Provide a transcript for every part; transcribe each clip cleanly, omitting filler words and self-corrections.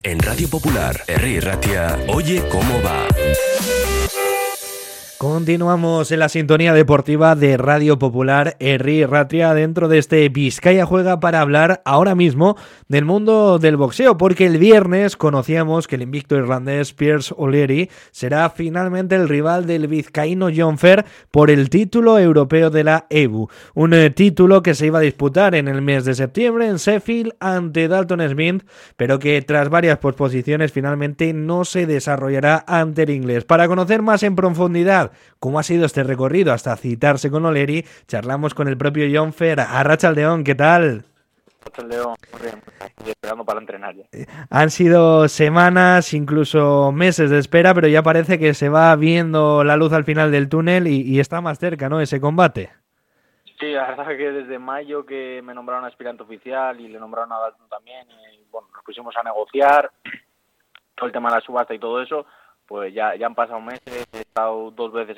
En Radio Popular, Herri Ratia, Oye cómo va. Continuamos en la sintonía deportiva de Radio Popular, Herri Ratia, dentro de este Vizcaya Juega, para hablar ahora mismo del mundo del boxeo, porque el viernes conocíamos que el invicto irlandés Pierce O'Leary será finalmente el rival del vizcaíno John Fer por el título europeo de la EBU, un título que se iba a disputar en el mes de septiembre en Sheffield ante Dalton Smith, pero que tras varias posposiciones finalmente no se desarrollará ante el inglés. Para conocer más en profundidad cómo ha sido este recorrido hasta citarse con O'Leary, charlamos con el propio John Fer. Arratsaldeon, ¿qué tal? Arratsaldeon, muy bien, estoy esperando para entrenar ya. Han sido semanas, incluso meses de espera, pero ya parece que se va viendo la luz al final del túnel y está más cerca, ¿no?, ese combate. Sí, la verdad es que desde mayo que me nombraron aspirante oficial y le nombraron a Dalton también, y bueno, nos pusimos a negociar todo el tema de la subasta y todo eso. Pues ya han pasado meses, he estado 2 veces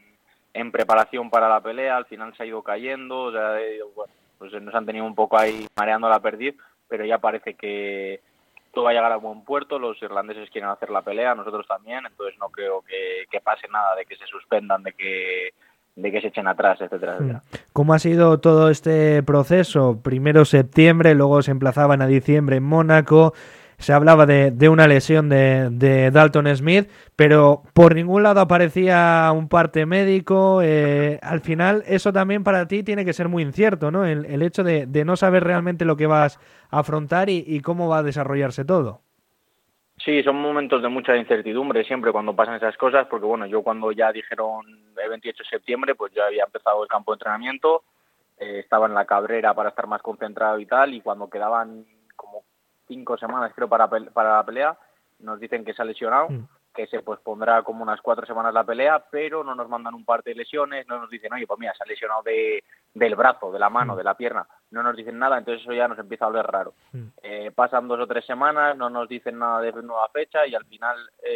en preparación para la pelea, al final se ha ido cayendo, o sea, bueno, pues nos han tenido un poco ahí mareando la perdiz, pero ya parece que todo va a llegar a buen puerto, los irlandeses quieren hacer la pelea, nosotros también, entonces no creo que pase nada de que se suspendan, de que se echen atrás, etcétera, etcétera. ¿Cómo ha sido todo este proceso? Primero septiembre, luego se emplazaban a diciembre en Mónaco. Se hablaba de una lesión de Dalton Smith, pero por ningún lado aparecía un parte médico. Al final, eso también para ti tiene que ser muy incierto, ¿no? El hecho de no saber realmente lo que vas a afrontar y cómo va a desarrollarse todo. Sí, son momentos de mucha incertidumbre siempre cuando pasan esas cosas, porque bueno, yo cuando ya dijeron el 28 de septiembre, pues ya había empezado el campo de entrenamiento, estaba en la Cabrera para estar más concentrado y tal, y cuando quedaban como 5 semanas creo para la pelea, nos dicen que se ha lesionado, que se pospondrá como unas 4 semanas la pelea, pero no nos mandan un parte de lesiones, no nos dicen, oye, pues mira, se ha lesionado del brazo, de la mano, de la pierna, no nos dicen nada, entonces eso ya nos empieza a oler raro. Pasan 2 o 3 semanas, no nos dicen nada de nueva fecha y al final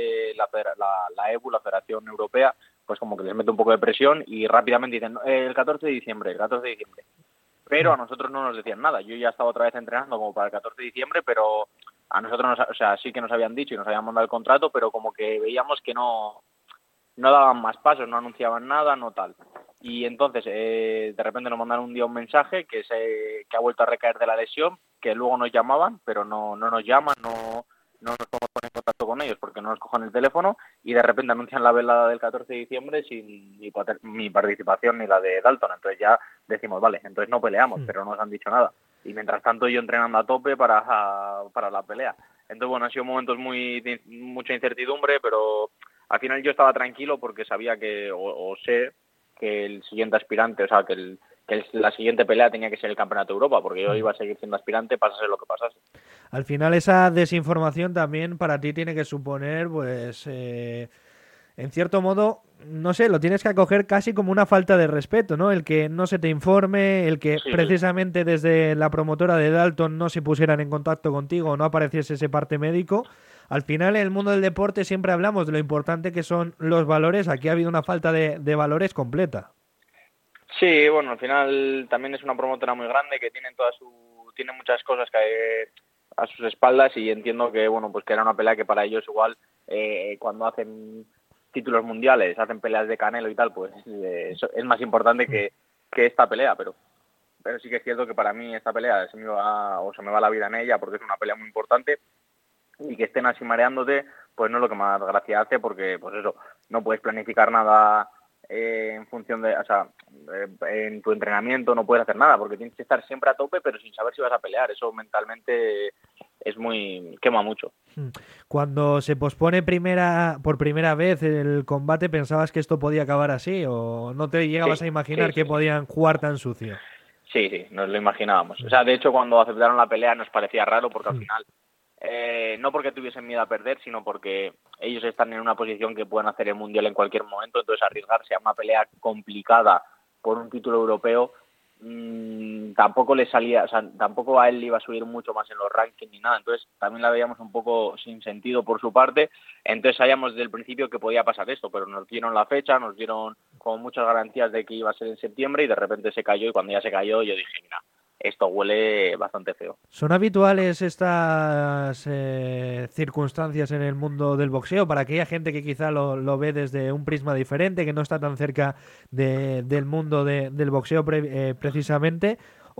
la EBU, la Federación Europea, pues como que les mete un poco de presión y rápidamente dicen, el 14 de diciembre. Pero a nosotros no nos decían nada. Yo ya estaba otra vez entrenando como para el 14 de diciembre, pero a nosotros, o sea, sí que nos habían dicho y nos habían mandado el contrato, pero como que veíamos que no daban más pasos, no anunciaban nada, no tal. Y entonces, de repente nos mandaron un día un mensaje que ha vuelto a recaer de la lesión, que luego nos llamaban, pero no nos llaman, no nos podemos poner en contacto con ellos porque no nos cogen el teléfono y de repente anuncian la velada del 14 de diciembre sin mi participación ni la de Dalton. Entonces ya decimos, vale, entonces no peleamos, pero no nos han dicho nada. Y mientras tanto yo entrenando a tope para la pelea. Entonces, bueno, han sido momentos mucha incertidumbre, pero al final yo estaba tranquilo porque sabía o sé que el siguiente aspirante, o sea, que la siguiente pelea tenía que ser el Campeonato de Europa, porque yo iba a seguir siendo aspirante, pasase lo que pasase. Al final esa desinformación también para ti tiene que suponer, pues, en cierto modo, no sé, lo tienes que acoger casi como una falta de respeto, ¿no? El que no se te informe, el que precisamente desde la promotora de Dalton no se pusieran en contacto contigo, no apareciese ese parte médico. Al final, en el mundo del deporte siempre hablamos de lo importante que son los valores. Aquí ha habido una falta de valores completa. Sí, bueno, al final también es una promotora muy grande que tiene muchas cosas que a sus espaldas y entiendo que, bueno, pues que era una pelea que para ellos igual cuando hacen títulos mundiales, hacen peleas de Canelo y tal, pues es más importante que esta pelea, pero sí que es cierto que para mí esta pelea se me va la vida en ella porque es una pelea muy importante y que estén así mareándote, pues no es lo que más gracia hace porque, pues eso, no puedes planificar nada en función de, o sea, en tu entrenamiento no puedes hacer nada porque tienes que estar siempre a tope pero sin saber si vas a pelear. Eso mentalmente quema mucho. Cuando se pospone por primera vez el combate, ¿pensabas que esto podía acabar así o no te llegabas a imaginar que podían jugar tan sucio? Sí, nos lo imaginábamos. O sea, de hecho, cuando aceptaron la pelea nos parecía raro porque al final no porque tuviesen miedo a perder, sino porque ellos están en una posición que pueden hacer el Mundial en cualquier momento, entonces arriesgarse a una pelea complicada por un título europeo tampoco le salía, o sea, tampoco a él le iba a subir mucho más en los rankings ni nada, entonces también la veíamos un poco sin sentido por su parte, entonces sabíamos desde el principio que podía pasar esto, pero nos dieron la fecha, nos dieron como muchas garantías de que iba a ser en septiembre y de repente se cayó y cuando ya se cayó yo dije, mira, esto huele bastante feo. ¿Son habituales estas circunstancias en el mundo del boxeo para aquella gente que quizá lo ve desde un prisma diferente, que no está tan cerca del mundo del boxeo precisamente?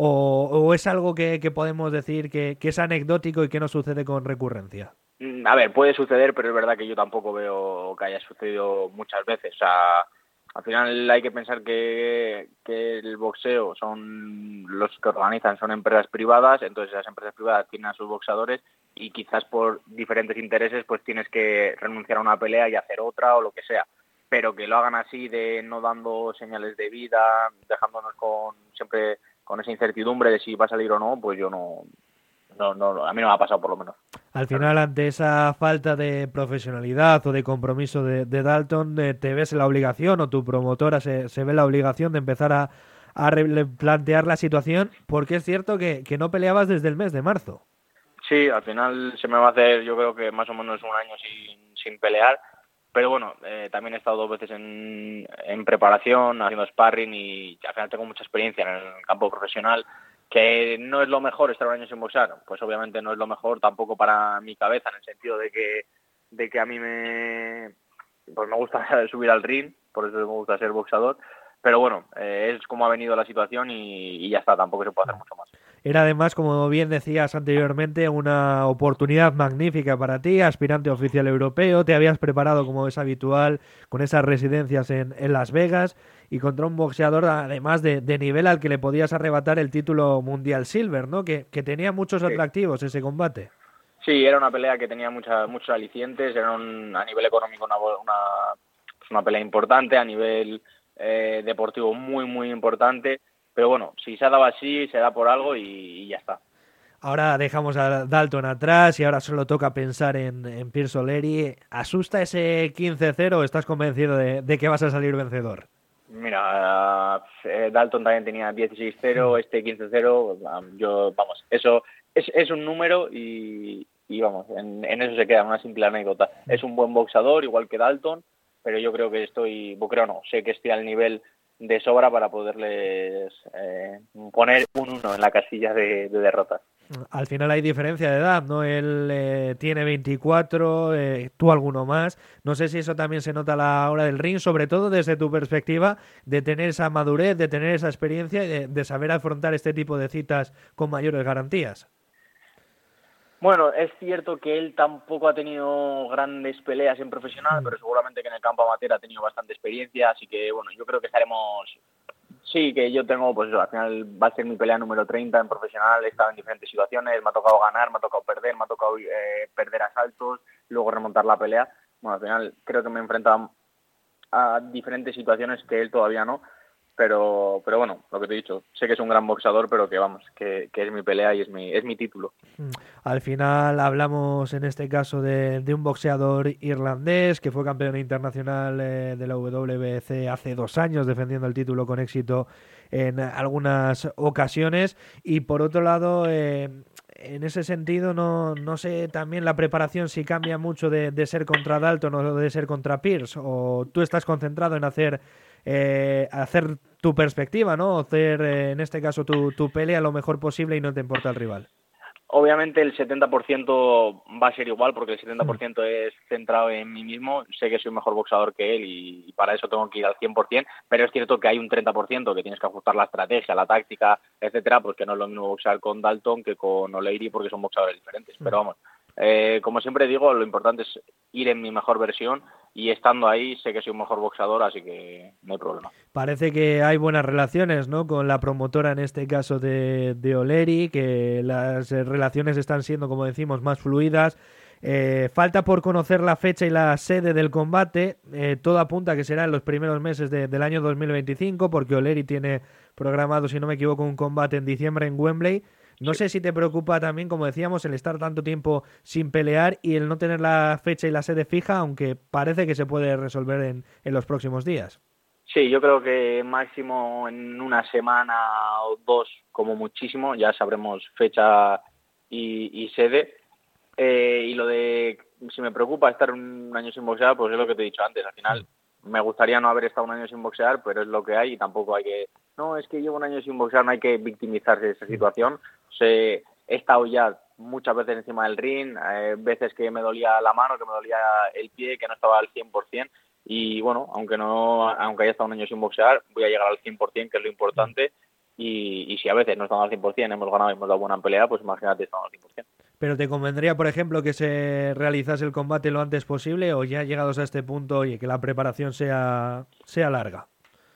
¿O es algo que podemos decir que es anecdótico y que no sucede con recurrencia? A ver, puede suceder, pero es verdad que yo tampoco veo que haya sucedido muchas veces. O sea, al final hay que pensar que el boxeo son los que organizan, son empresas privadas, entonces esas empresas privadas tienen a sus boxeadores y quizás por diferentes intereses pues tienes que renunciar a una pelea y hacer otra o lo que sea. Pero que lo hagan así, de no dando señales de vida, dejándonos siempre con esa incertidumbre de si va a salir o no, pues yo no, a mí no me ha pasado por lo menos. Al final, ante esa falta de profesionalidad o de compromiso de Dalton, te ves en la obligación, o tu promotora se ve en la obligación de empezar a replantear la situación, porque es cierto que no peleabas desde el mes de marzo. Sí, al final se me va a hacer, yo creo que más o menos un año sin pelear, pero bueno, también he estado 2 veces en preparación, haciendo sparring, y al final tengo mucha experiencia en el campo profesional. Que no es lo mejor estar un año sin boxear, pues obviamente no es lo mejor tampoco para mi cabeza, en el sentido de que a mí me gusta subir al ring, por eso me gusta ser boxeador, pero bueno, es como ha venido la situación y ya está, tampoco se puede hacer mucho más. Era además, como bien decías anteriormente, una oportunidad magnífica para ti, aspirante oficial europeo, te habías preparado como es habitual con esas residencias en Las Vegas y contra un boxeador además de nivel al que le podías arrebatar el título Mundial Silver, ¿no? Que tenía muchos atractivos ese combate. Sí, era una pelea que tenía muchos alicientes, era a nivel económico una pelea importante, a nivel deportivo muy, muy importante. Pero bueno, si se ha dado así, se da por algo y ya está. Ahora dejamos a Dalton atrás y ahora solo toca pensar en Pierce O'Leary. ¿Asusta ese 15-0 o estás convencido de que vas a salir vencedor? Mira, Dalton también tenía 16-0, este 15-0, eso es un número y vamos, en eso se queda, una simple anécdota. Es un buen boxeador, igual que Dalton, pero yo creo que sé que estoy al nivel de sobra para poderles poner un 1 en la casilla de derrotas. Al final hay diferencia de edad, ¿no? Él tiene 24, tú alguno más. No sé si eso también se nota a la hora del ring, sobre todo desde tu perspectiva, de tener esa madurez, de tener esa experiencia y de saber afrontar este tipo de citas con mayores garantías. Bueno, es cierto que él tampoco ha tenido grandes peleas en profesional, pero seguramente que en el campo amateur ha tenido bastante experiencia, así que bueno, yo creo que estaremos... Sí, que yo tengo, pues al final va a ser mi pelea número 30 en profesional, he estado en diferentes situaciones, me ha tocado ganar, me ha tocado perder, me ha tocado perder asaltos, luego remontar la pelea. Bueno, al final creo que me he enfrentado a diferentes situaciones que él todavía no, pero bueno, lo que te he dicho, sé que es un gran boxeador, pero que es mi pelea y es mi título. Al final hablamos en este caso de un boxeador irlandés que fue campeón internacional de la WBC hace 2 años, defendiendo el título con éxito en algunas ocasiones, y por otro lado en ese sentido no sé también la preparación si cambia mucho de ser contra Dalton o de ser contra Pierce, o tú estás concentrado en hacer tu perspectiva, ¿no? Hacer en este caso tu pelea lo mejor posible y no te importa el rival. Obviamente el 70% va a ser igual, porque el 70% es centrado en mí mismo. Sé que soy un mejor boxeador que él y para eso tengo que ir al 100%, pero es cierto que hay un 30% que tienes que ajustar la estrategia, la táctica, etcétera, pues que no es lo mismo boxear con Dalton que con O'Leary, porque son boxeadores diferentes. Pero vamos, como siempre digo, lo importante es ir en mi mejor versión, y estando ahí sé que soy un mejor boxeador, así que no hay problema. Parece que hay buenas relaciones, ¿no? Con la promotora, en este caso de O'Leary, que las relaciones están siendo, como decimos, más fluidas. Falta por conocer la fecha y la sede del combate. Todo apunta a que será en los primeros meses del año 2025, porque O'Leary tiene programado, si no me equivoco, un combate en diciembre en Wembley. No sé si te preocupa también, como decíamos, el estar tanto tiempo sin pelear y el no tener la fecha y la sede fija, aunque parece que se puede resolver en los próximos días. Sí, yo creo que máximo en una semana o 2, como muchísimo, ya sabremos fecha y sede. Y lo de si me preocupa estar un año sin boxear, pues es lo que te he dicho antes. Al final me gustaría no haber estado un año sin boxear, pero es lo que hay y tampoco hay que... No, es que llevo un año sin boxear, no hay que victimizarse de esa situación. He estado ya muchas veces encima del ring, veces que me dolía la mano, que me dolía el pie, que no estaba al 100%, y bueno, aunque haya estado un año sin boxear, voy a llegar al 100%, que es lo importante, y si a veces no estamos al 100%, hemos ganado y hemos dado buena pelea, pues imagínate, estamos al 100%. ¿Pero te convendría, por ejemplo, que se realizase el combate lo antes posible o ya llegados a este punto, oye, que la preparación sea larga?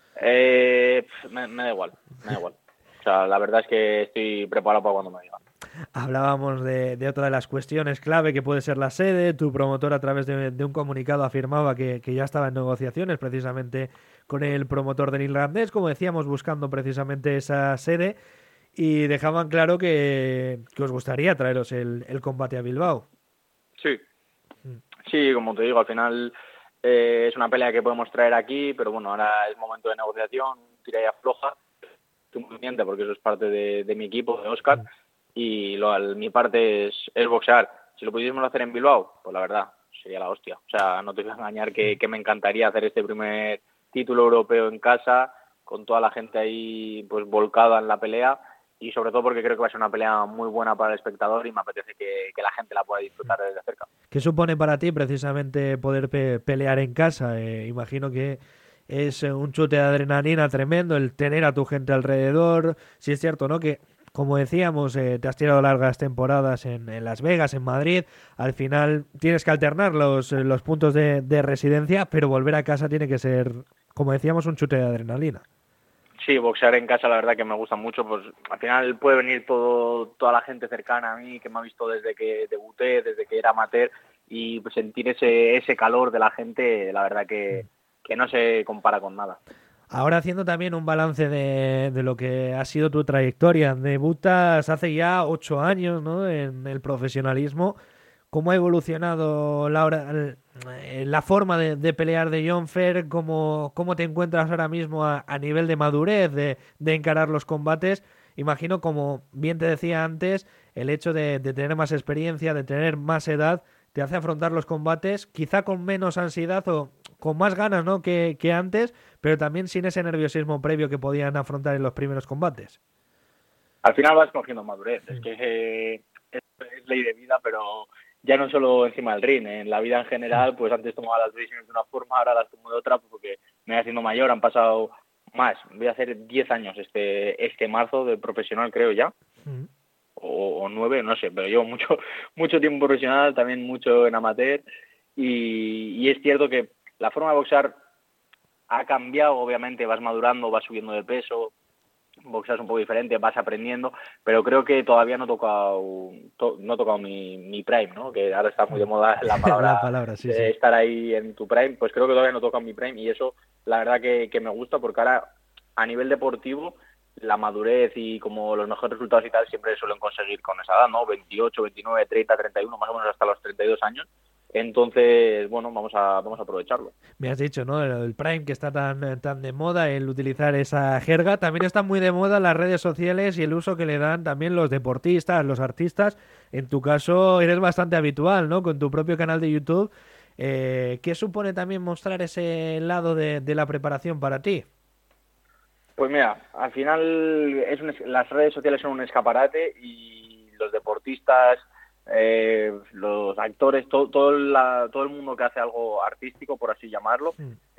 Me da igual, me da igual. O sea, la verdad es que estoy preparado para cuando me digan. Hablábamos de otra de las cuestiones clave que puede ser la sede. Tu promotor a través de un comunicado afirmaba que ya estaba en negociaciones precisamente con el promotor del irlandés, como decíamos, buscando precisamente esa sede y dejaban claro que os gustaría traeros el combate a Bilbao. Sí, sí, como te digo, al final es una pelea que podemos traer aquí, pero bueno, ahora es momento de negociación, tira y afloja. Estoy muy pendiente porque eso es parte de mi equipo, de Óscar, y mi parte es boxear. Si lo pudiésemos hacer en Bilbao, pues la verdad, sería la hostia. O sea, no te voy a engañar que me encantaría hacer este primer título europeo en casa, con toda la gente ahí pues volcada en la pelea, y sobre todo porque creo que va a ser una pelea muy buena para el espectador y me apetece que la gente la pueda disfrutar desde cerca. ¿Qué supone para ti precisamente poder pelear en casa? Imagino que es un chute de adrenalina tremendo el tener a tu gente alrededor. Si es cierto, ¿no? Que, como decíamos, te has tirado largas temporadas en Las Vegas, en Madrid. Al final tienes que alternar los puntos de residencia, pero volver a casa tiene que ser, como decíamos, un chute de adrenalina. Sí, boxear en casa la verdad que me gusta mucho, pues al final puede venir toda la gente cercana a mí, que me ha visto desde que debuté, desde que era amateur, y pues sentir ese calor de la gente, la verdad que no se compara con nada. Ahora haciendo también un balance de lo que ha sido tu trayectoria, debutas hace ya 8 años, ¿no? En el profesionalismo. ¿Cómo ha evolucionado la forma de pelear de Jon Fer? ¿Cómo te encuentras ahora mismo a nivel de madurez, de encarar los combates? Imagino, como bien te decía antes, el hecho de tener más experiencia, de tener más edad, te hace afrontar los combates quizá con menos ansiedad o con más ganas, ¿no? que antes, pero también sin ese nerviosismo previo que podían afrontar en los primeros combates. Al final vas cogiendo madurez, es que es ley de vida, pero ya no solo encima del ring, en la vida en general, pues antes tomaba las decisiones de una forma, ahora las tomo de otra, pues porque me voy haciendo mayor, han pasado más, voy a hacer 10 años este marzo de profesional, creo ya, o 9, no sé, pero llevo mucho tiempo profesional, también mucho en amateur, y es cierto que la forma de boxear ha cambiado, obviamente vas madurando, vas subiendo de peso, boxeas un poco diferente, vas aprendiendo, pero creo que todavía no he tocado mi prime, ¿no? Que ahora está muy de moda la palabra, sí, de estar ahí en tu prime, pues creo que todavía no he tocado mi prime y eso la verdad que me gusta porque ahora a nivel deportivo la madurez y como los mejores resultados y tal siempre suelen conseguir con esa edad, ¿no? 28, 29, 30, 31, más o menos hasta los 32 años. Entonces, bueno, vamos a aprovecharlo. Me has dicho, ¿no? El Prime, que está tan de moda, el utilizar esa jerga. También están muy de moda las redes sociales y el uso que le dan también los deportistas, los artistas. En tu caso, eres bastante habitual, ¿no? Con tu propio canal de YouTube. ¿Qué supone también mostrar ese lado de la preparación para ti? Pues mira, al final las redes sociales son un escaparate y los deportistas, los actores, todo el mundo que hace algo artístico, por así llamarlo,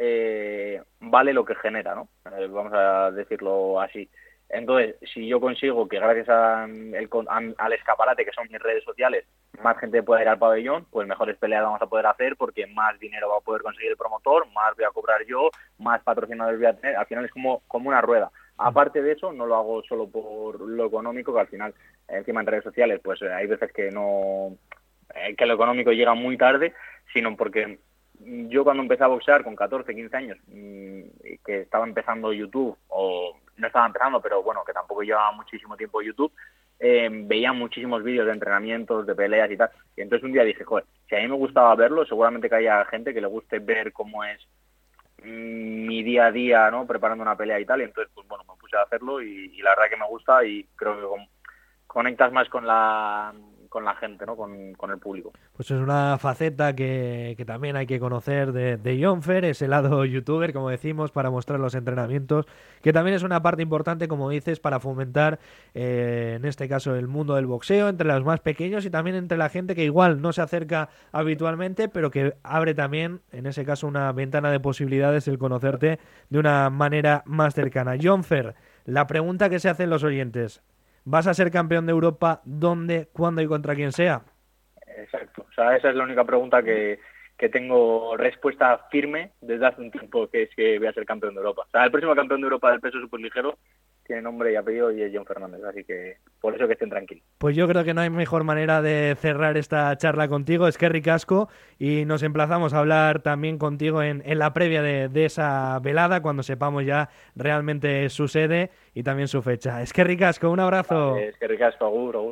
vale lo que genera, ¿no? Vamos a decirlo así. Entonces, si yo consigo que gracias al escaparate que son mis redes sociales, más gente pueda ir al pabellón, pues mejores peleas vamos a poder hacer porque más dinero va a poder conseguir el promotor, más voy a cobrar yo, más patrocinadores voy a tener. Al final es como una rueda. Aparte de eso, no lo hago solo por lo económico, que al final, encima en redes sociales, pues hay veces que que lo económico llega muy tarde, sino porque yo cuando empecé a boxear con 14, 15 años, que estaba empezando YouTube, o no estaba empezando, pero bueno, que tampoco llevaba muchísimo tiempo YouTube, veía muchísimos vídeos de entrenamientos, de peleas y tal, y entonces un día dije, joder, si a mí me gustaba verlo, seguramente que haya gente que le guste ver cómo es mi día a día, ¿no? Preparando una pelea y tal, y entonces, pues bueno, me puse a hacerlo y la verdad que me gusta y creo que conectas más con la con la gente, ¿no? Con el público. Pues es una faceta que también hay que conocer de Jonfer, ese lado youtuber, como decimos, para mostrar los entrenamientos, que también es una parte importante, como dices, para fomentar, en este caso, el mundo del boxeo entre los más pequeños y también entre la gente que igual no se acerca habitualmente, pero que abre también, en ese caso, una ventana de posibilidades el conocerte de una manera más cercana. Jonfer, la pregunta que se hacen los oyentes: ¿vas a ser campeón de Europa? ¿Dónde, cuándo y contra quién sea? Exacto. O sea, esa es la única pregunta que tengo respuesta firme desde hace un tiempo, que es que voy a ser campeón de Europa. O sea, el próximo campeón de Europa del peso superligero tiene nombre y apellido y es John Fernández, así que por eso que estén tranquilos. Pues yo creo que no hay mejor manera de cerrar esta charla contigo, Eskerrik asko, y nos emplazamos a hablar también contigo en la previa de esa velada, cuando sepamos ya realmente su sede y también su fecha. Eskerrik asko, un abrazo. Vale, Eskerrik asko, agur.